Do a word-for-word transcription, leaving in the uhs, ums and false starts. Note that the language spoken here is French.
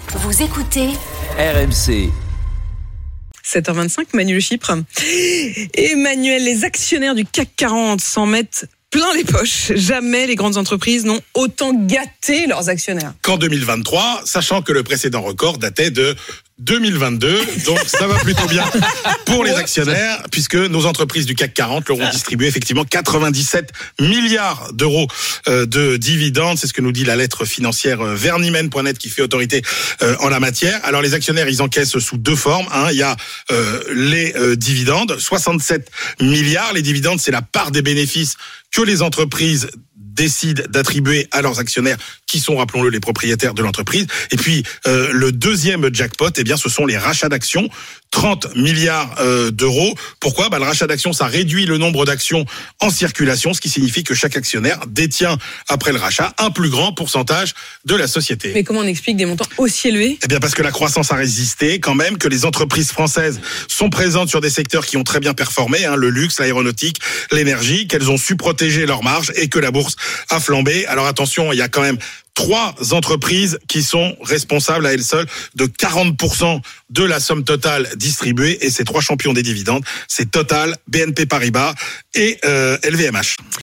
Vous écoutez R M C. sept heures vingt-cinq, Manu Le Chypre. Emmanuel, les actionnaires du C A C quarante s'en mettent plein les poches. Jamais les grandes entreprises n'ont autant gâté leurs actionnaires. Qu'en deux mille vingt-trois, sachant que le précédent record datait de deux mille vingt-deux, donc ça va plutôt bien pour les actionnaires, puisque nos entreprises du C A C quarante leur ont distribué effectivement quatre-vingt-dix-sept milliards d'euros de dividendes. C'est ce que nous dit la lettre financière vernimen point net qui fait autorité en la matière. Alors les actionnaires, ils encaissent sous deux formes. Hein. Il y a euh, les euh, dividendes, soixante-sept milliards. Les dividendes, c'est la part des bénéfices que les entreprises décident d'attribuer à leurs actionnaires, qui sont, rappelons-le, les propriétaires de l'entreprise. Et puis, euh, le deuxième jackpot, eh bien, ce sont les rachats d'actions, trente milliards euh, d'euros. Pourquoi ? Bah, le rachat d'actions, ça réduit le nombre d'actions en circulation, ce qui signifie que chaque actionnaire détient, après le rachat, un plus grand pourcentage de la société. Mais comment on explique des montants aussi élevés ? Eh bien, parce que la croissance a résisté, quand même, que les entreprises françaises sont présentes sur des secteurs qui ont très bien performé, hein, le luxe, l'aéronautique, l'énergie, qu'elles ont su protéger leurs marges et que la bourse a flambé. Alors attention, il y a quand même trois entreprises qui sont responsables à elles seules de quarante pour cent de la somme totale distribuée, et ces trois champions des dividendes, c'est Total, B N P Paribas et euh, L V M H.